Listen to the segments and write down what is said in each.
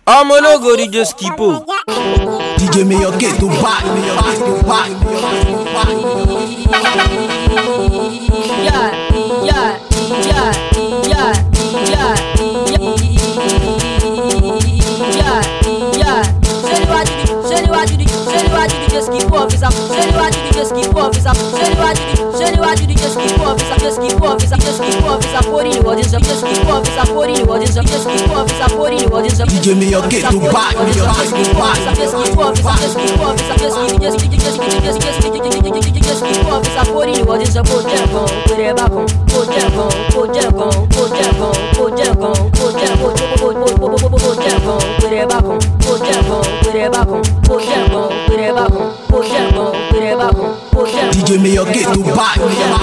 Ọmọ ológo DJ Skipo. DJ meilleur que tout bac. Yeah. Ṣé DJ Skipo officer? Ṣé DJ Skipo officer? Ṣé DJ Skipo officer? DJ Skipo officer, DJ Skipo officer, put in what is up? DJ Skipo officer, put in what is up? DJ Skipo officer, put in what is up? DJ meilleur que tout bac. DJ Skipo officer, DJ Skipo officer, DJ Skipo officer, put in what is up? Put it back on, put it back on, put it back on, put it back on, put it back on, put it back on, put it back on, put it back on, put it back on, put it back on, put it back on, put it back on, put it back on, put it back on, put it back on. DJ meilleur que tout bac.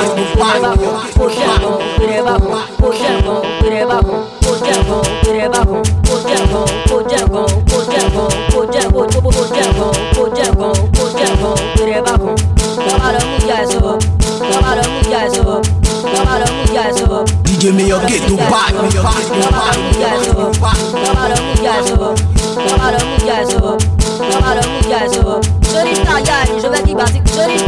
DJ meilleur que tout bac. Je vais qui basique,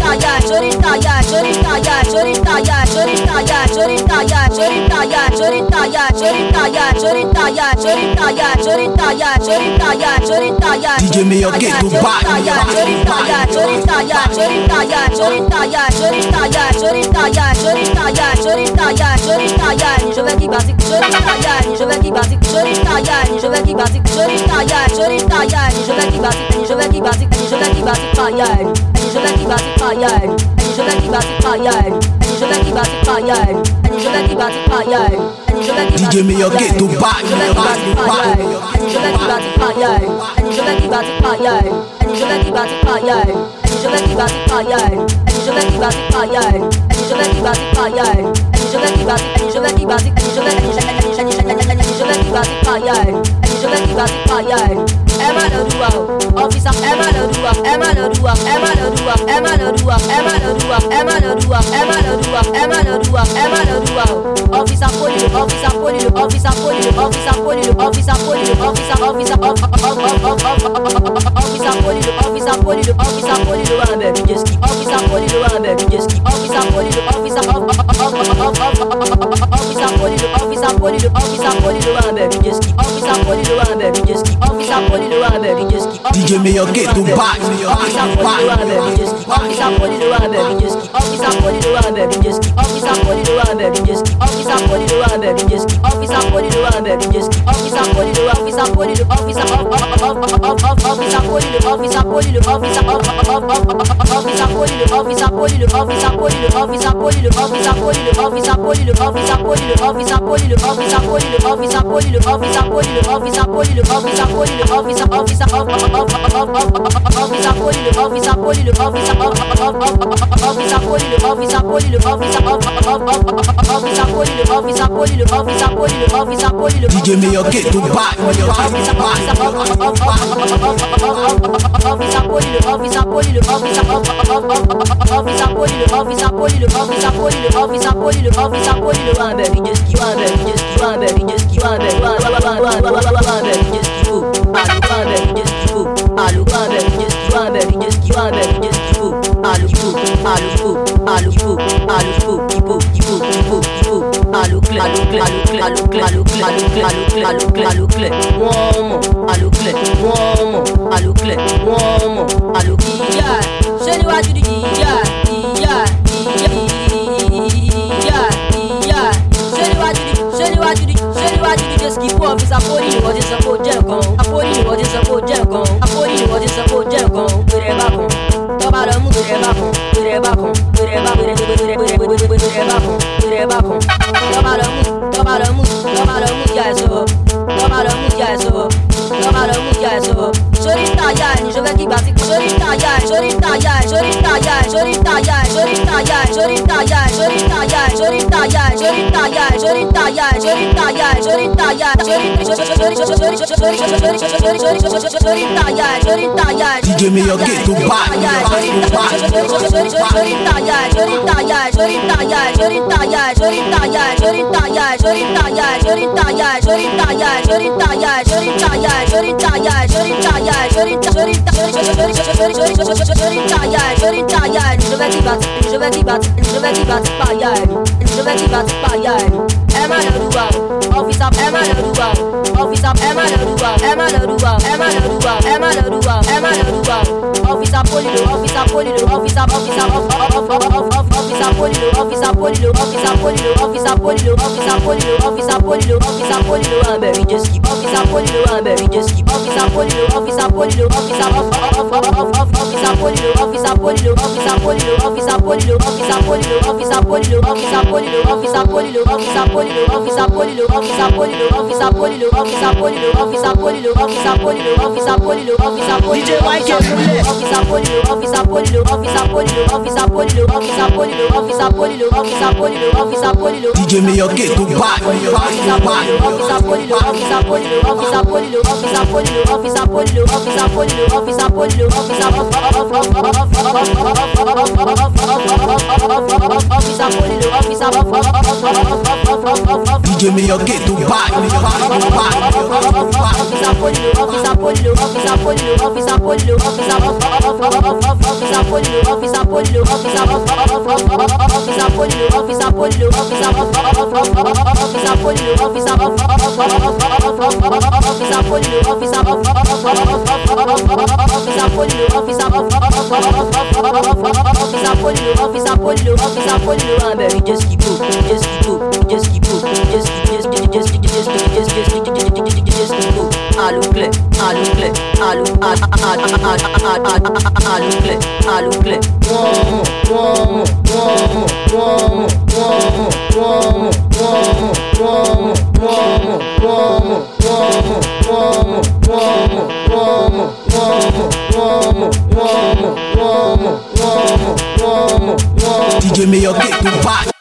DJ meilleur que tout bac. DJ meilleur que tout bac. DJ meilleur que tout bac. DJ meilleur que tout bac. DJ Mayor get to back. DJ Mayor get to back. DJ Mayor get to back. DJ Mayor get to back.